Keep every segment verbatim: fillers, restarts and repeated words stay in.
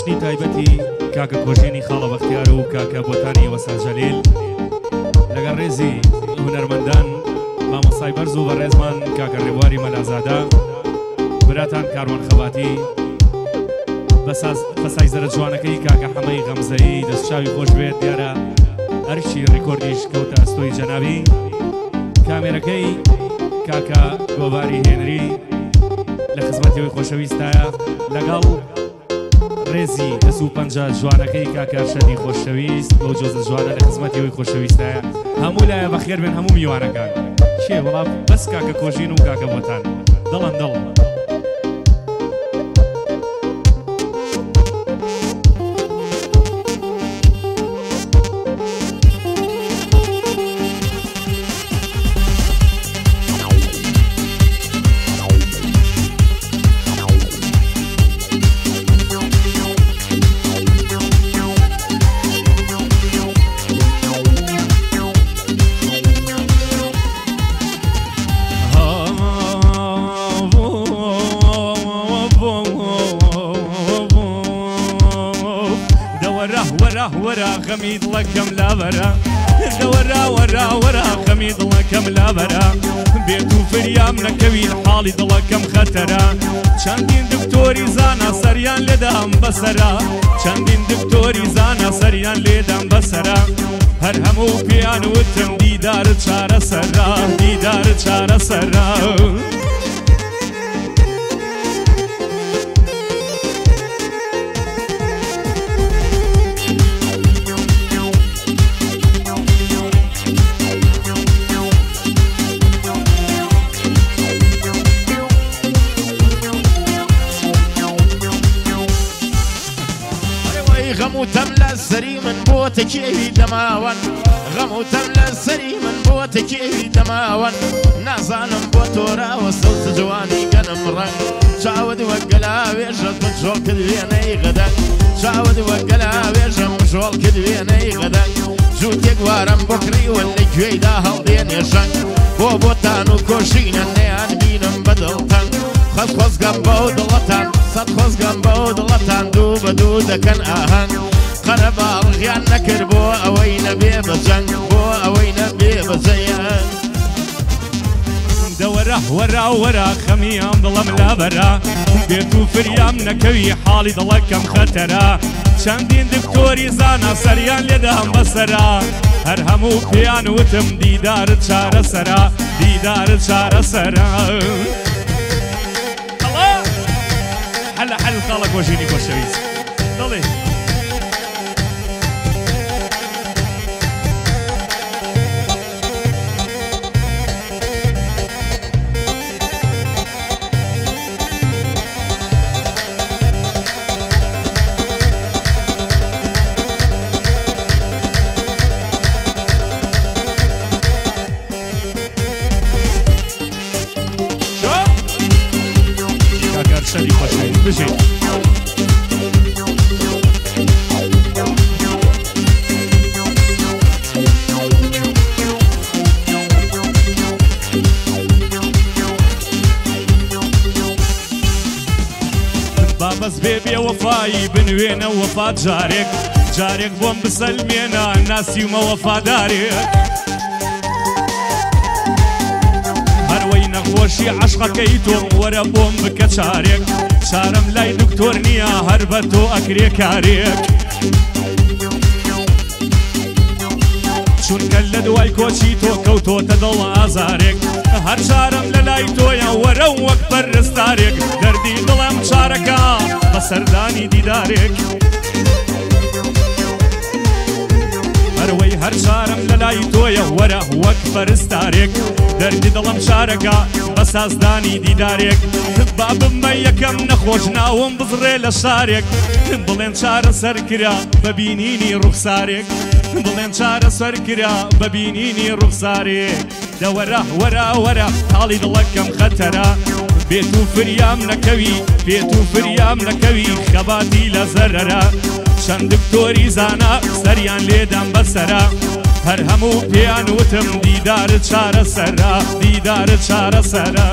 جۆشنی تایبەتی کاکە کۆژێنی خاڵە بەختیار و کاکە بۆتانی وەسا جەلیل لەگەڵ ڕێزی هونەرمەندان مامۆستای بەرز و بەڕێزمان کاکە ڕێبواری مەلازادە براتان کاروان خەباتی بەسای زەرە جوانەکەی کاکە حەمەی غەمزەیی دەستچاوی خۆش بێت دیارە ئەرشی ڕیکۆردیش کەوتە ئەستۆی جەنابی کامێرەکەی کاکە گۆڤاری هێنری لە خزمەتیەوەی خۆشەویستایە لەگەڵ ڕێزی دەست و پەنجە جوانەکەی کاکە شەدی خۆشەویست بۆ جۆزە جوانە لە خزمەتیەوەی خۆشەویستایە هەموو لایە بەخێر بێن هەموو میوانەکان چێ وەڵام بەس کاکە کۆژین و کاکە بۆتان دڵم دڵ ورا خميد لكم لا برا ورا ورا ورا خميد لكم لا برا بيتو فريامنا كويل حالي ضلكم خطرا چندين دكتوري زانا سريان لدام بسرا چندين دكتوري زانا سريان لدام بسرا هر همو بيانو تم ديدار چارة سرا ديدار چارة سرا غموتم للسري من بوتكي دماوان غموتم للسري من بوتكي دماوان نازانم بوتورا وصلت جواني قنم رنگ شاود وقلا ويجا مشوال كدويني غدا شاود وقلا ويجا مشوال كدويني غدا جوتيك وارم بكري واللي كويدا هالدين يشنگ بو بوتانو كوشينا نيان بينم بدلتن خس خس قنبو دلتان صد خس قنبو دلتان دو بدو دكن آهن قربا الغيان نكر بو اوين بيب جنگ بو اوين بيب زيان دورا ورا ورا خميام ضلم لا برا بيتو فريام نكوي حالي ضلكم خطرا چندين دكتوري زانا سريان لدهم بسرا هر همو بيان وتم ديدار چارة سرا ديدار چارة سرا حل حل خالك وجيني كوشويس ضلي شدي خوشويس بجي بابز بيبي وفاي بنوينا وفا جارك جارك بوم بسلمينا الناس يوم وفا دارك خوشي عشقكيتو ورا بوم بكشارك شارم لاي دكتور نيا هربتو اكري كاريك شون كلد واي كوشيتو كوتو تدل ازارك هر شارم للايتو يا ورا وكبر ستارك دردي ظلم شاركا بسرداني ديدارك هروي هر شارم للايتو يا ورا وكبر ستارك دردي ظلم شاركا بس ازداني ديدارك باب ما يكم نخوشنا ومبزري للشارك بلين شار سركرا ببينيني رخصارك بلين شار سركرا ببينيني رخصارك دا ورا ورا ورا حالي ضلكم خطرا بيتو فريام نكوي بيتو فريام نكوي خباتي لزررا شن دكتوري زانا سريان ليدم بسرا هر همو بيان وتم ديدار چارة سرا ديدار چارة سرا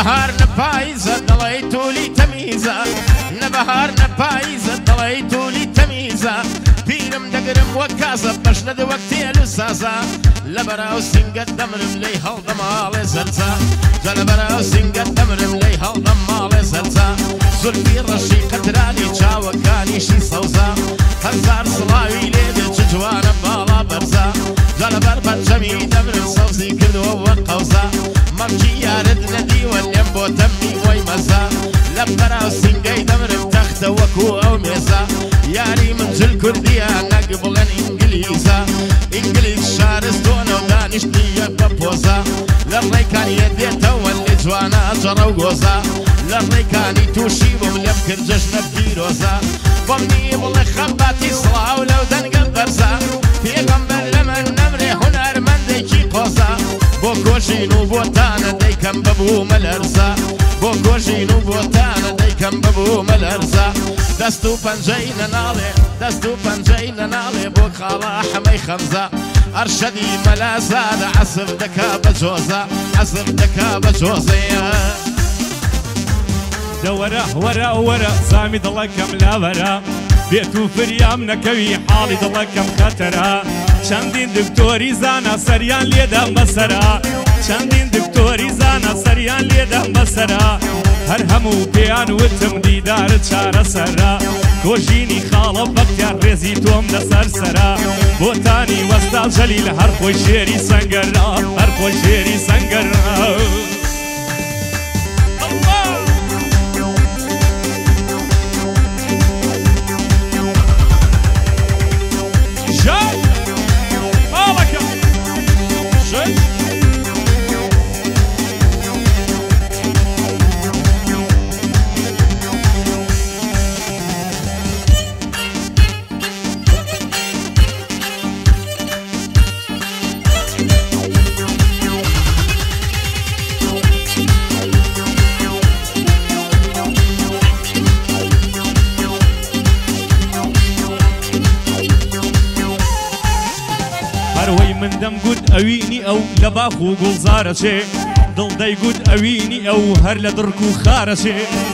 نبهار نبايزة دڵی تولی تەمیزە نەبەهار نەپاییزە دڵی تولی تەمیزە پیرم دەگرم وەک کازە بەش نەدە وەک تێل و سازە لە بەراو سینگەت دەمرم لەی هەڵدە ماڵێ زەرجە جا لە بەراو سینگەت دەمرم لەی هەڵدە ماڵێ زەرجە زولفی ڕەشی قەترانی چاوەکانیشی سەوزە هەزار سڵاوی لێدە چ جوانە باڵا بەرزە جا لەبەر پەنجەمی دەمرم سەوزی کردووە وەک قەوزە مەمکی یارت نەدیوە لێم بۆ تەمی وەی مەزە لە بەراو سینگەی دەمرم تەختە وەکو ئەو مێزە یاری من جل کوردیە نەک بڵێن ئینگلیزە ئینگلیز شارستۆنە و دانیشتیە بە پۆزە لە ڕێکانیە دێتەوە لێ جوانە جەڕە و گۆزە لە ڕێکانی تووشی بووم لێم کرد جەژنە پیرۆزە بۆم نی بڵێ خەمباتی سڵاو لەو دەنگە بەرزە پێغەمبەر لە من نەمرێ هونەرمەندێکی قۆزە بۆ کۆژین و بۆتانە دەیکەم ببوومە لەرزە بۆ کۆژین و بۆتانە دەیکەم ببوومە لەرزە دەست و پەنجەی نەناڵێ دەست و پەنجەی نەناڵێ بۆ خاڵە حەمەی خەمزە ئەرشەدی مەلازادە عەسف دەکا بە جۆزە عەسف دەکا بە جۆزەیە دەوەرە وەرە وەرە سامی دڵەکەم لاوەرە بێت و فریام نەکەوی حاڵی دڵەکەم خەتەرە چەندین دکتۆری زانە سەریان لێدەم بەسەرە چەندین دکتۆری زانە سەریان لێدەم بەسەرە هەر هەموو پێیان وتم دیدارت چارە سەرە کۆژینی خاڵە بەختیار ڕێزی تۆم لەسەر سەرە بۆتانی وەستا جەلیل هەر خۆی شێری سەنگەرا هەر خۆی شێری سەنگەرا من دەمگوت ئەوینی ئەو لە باخ و گوڵزارە چێ دڵ دەیگوت ئەوینی ئەو هەر لە دڕک و خارە چێ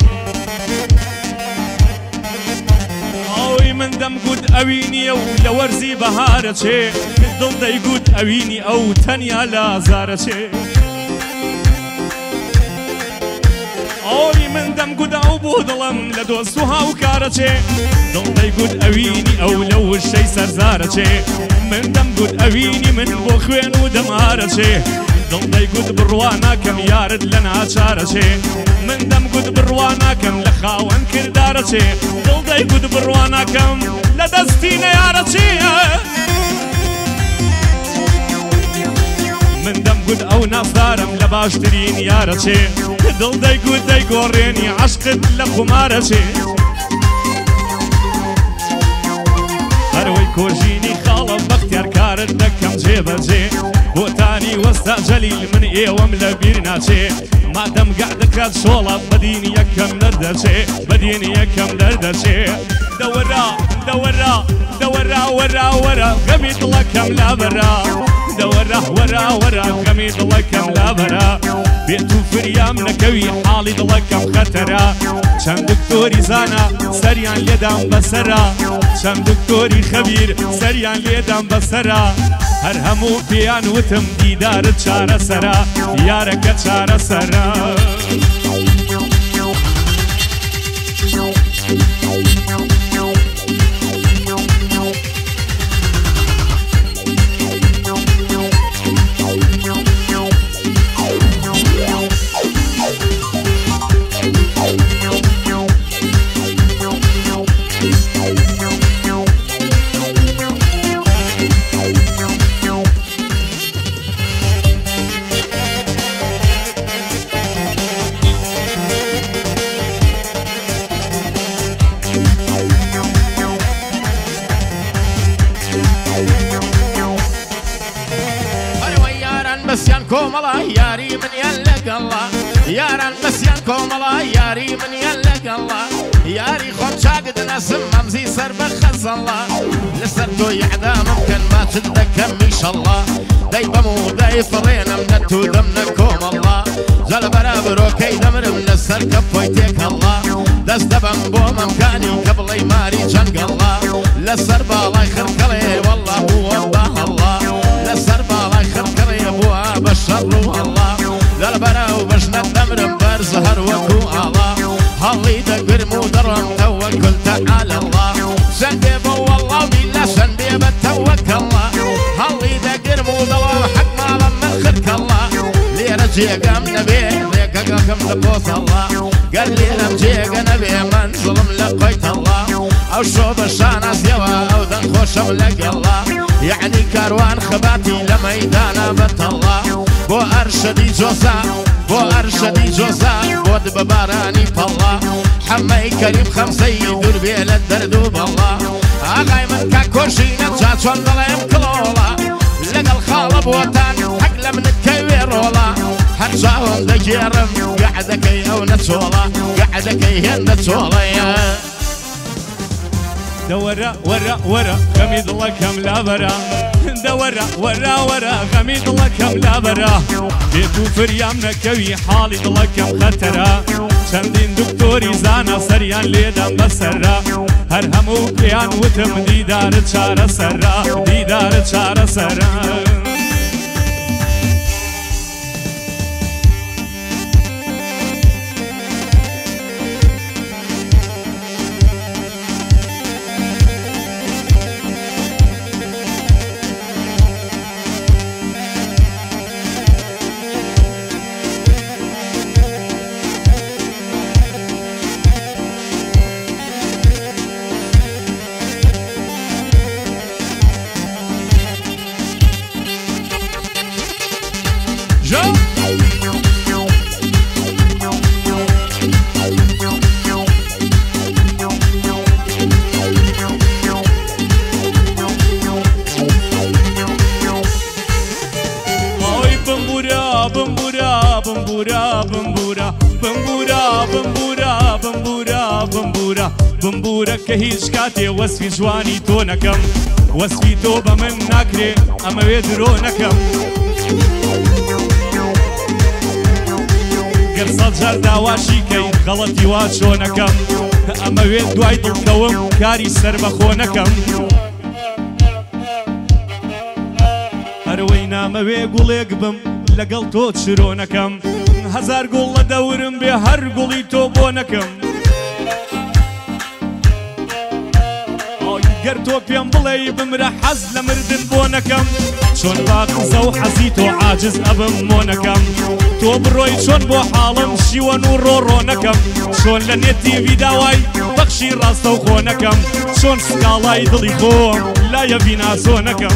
ئەوی من دەمگوت ئەوینی ئەو لە وەرزی بەهارە چێ دڵ دەیگوت ئەوینی ئەو تەنیا لە ئازارە چێ ئەوی من دەمگوت ئەو بۆ دڵم لە دۆست و هاوکارە چێ دڵ دەیگوت ئەوینی ئەو لە وشەی سەرزارە چێ من دەمگوت ئەوینی من بۆ خوێن و دەمارە چێ دڵ دەیگوت بڕوا ناکەم یارت لە ناچارە چێ من دەمگوت بڕوا ناکەم لە خاوەن کردارە چێ دڵ دەیگوت بڕوا ناکەم لە دەستی نەیارە چێ من دەمگوت ئەو نافدارم لە باشترین یارە چێ دڵ دەیگوت دەیگۆڕێنی عەشقت لە قومارە چێ هەروەی کۆژینی خاڵە بەختیار کارت دەکەم جێبەجێ بۆتانی وەستا جەلیل من ئێوەم لە بیر ناچێ مادەم گەع دەکات شۆڵە بەدینی یەکەم دەردەچێ بەدینی یەکەم دەردەچێ دەوەرا دەوەرا دەوەرا وەرا وەرە غەمی دڵەکەم لابەرا دەوەرا وەرا وەرە غەمی دڵەکەم لابەرا بێت و فریام نەکەوی حاڵی دڵەکەم خەتەرە چەند دکتۆری زانە سەریان لێدام بەسەرە چەند دکتۆری خەبیر سەریان لێدام بەسەرە هەر هەموو پێیان وتم دیدارت چارە سەرە یارەکە چارە سەرە بەسیان کۆمەڵە یاری منیان لەگەڵا یاران بەسیان کۆمەڵە یاری منیان لەگەڵا یاری خۆم چاکت نەسم مەمزی سەر بە خەزەڵا لسر تو يعدا ممكن ما تتذكر إن شاء الله داي بمو داي فرينا من التو دمنكم الله زل برابرو كي دمر من السر كفويتك الله دست دبم بو ممكاني قبل ماري جنق الله لسر بالاي خركلي والله هو الله الله لسر بالاي خركلي بو بشر الله زل براو بشنا دمر برزهر وكو الله هالي دقر مدرم توكل تعالى الله سنبيب والله بالله سنبيب توكل الله هالي دقر مدرم حق ما لما خلق الله لي رجيق ام نبي ليك قاكم لبوس الله قال لي رجيق نبي من ظلم لقيت الله او شو بشانا سيوا او ذن خوشم لق الله يعني كاروان خباتي لميدانا بت الله بو ارشدي جوزا بو ارشدي جوزا بود بباراني بالله حمي كريم خمسي يدور بيل الدردو بالله اغاي من كاكوشي نتجات والله يمكلولا لقى الخالب وطان حق لمن الكويرولا هرجاهم دجيرم قعدك او نتولا قعدك هي نتولا دورا ورا ورا غميد الله كم لا برا دورا ورا ورا غميد الله كم لا برا بيتو فريام نكوي حالي الله كم خطرا چندين دكتوري زانا سريان ليدم بسرا هر همو بيان وتم ديدار چارا سرا ديدار چارا سرا بمبورا بمبورا بمبورا بمبورا بمبورا بمبورا بمبورا بمبورا كهيش كاتي وصفي جواني تونكم وصفي توبة من ناكري أما ويدرونكم قرصة جردا واشيكي غلطي واشونكم أما ويد دواي دلكوم كاري سربخونكم هروينا ما ويقوليك بم لەگەڵ تۆ چرۆنەکەم هەزار گوڵ لە دەورم بێ هەر گوڵی تۆ بۆ نەکەم گەر تۆ پێم بڵێ بمرە حەز لە مردن بۆ نەکەم چۆن باقزە و حەزی تۆ عاجز ئەبم مۆ نەکەم تۆ بڕۆی چۆن بۆ حاڵم شیوەن و ڕۆڕۆ نەکەم چۆن لە نێتیڤی داوای بەخشی ڕاستە و خۆ نەکەم چۆن سکاڵای دڵی خۆم لایە بیناسۆ نەکەم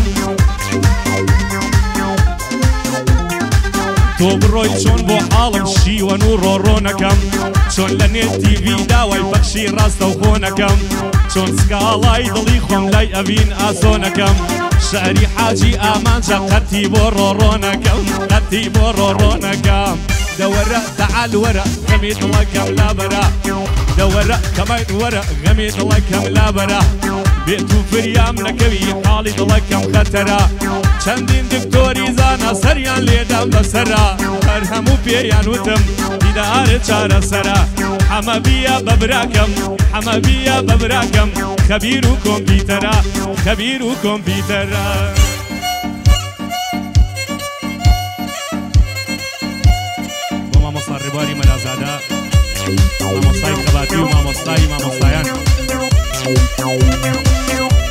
تۆ بڕۆی چۆن بۆ حاڵم شیوەن و ڕۆڕۆ نەکەم چۆن لە نێتیڤی داوای بەخشی ڕاستە و خۆ نەکەم چۆن سکاڵای دڵی خۆم لای ئەڤین ئاسۆ نەکەم شعری حاجی ئامانجە قەتی بۆ ڕۆڕۆ نەکەم قەتی بۆ ڕۆڕۆ نەکەم دەوەرە تەعال وەرە غەمی دڵەکەم لابەرە دەوەرە کەمای وەرە غەمی دڵەکەم لابەرە بێت و فریام نەکەوی حاڵی دڵەکەم خەتەرە چەندین دکتۆری زانە سەریان لێدام بەسەرا هەر هەموو پێیان وتم دیدارە چارە سەرا حەمە بیە بەبراکەم حەمە بیە بەبراکەم خەبیر و کۆمپیوتەرە خەبیر و کۆمپیوتەرە بۆ مامۆستا ڕێبواری مەلازادە مامۆستای خەباتی و مامۆستای مامۆستایان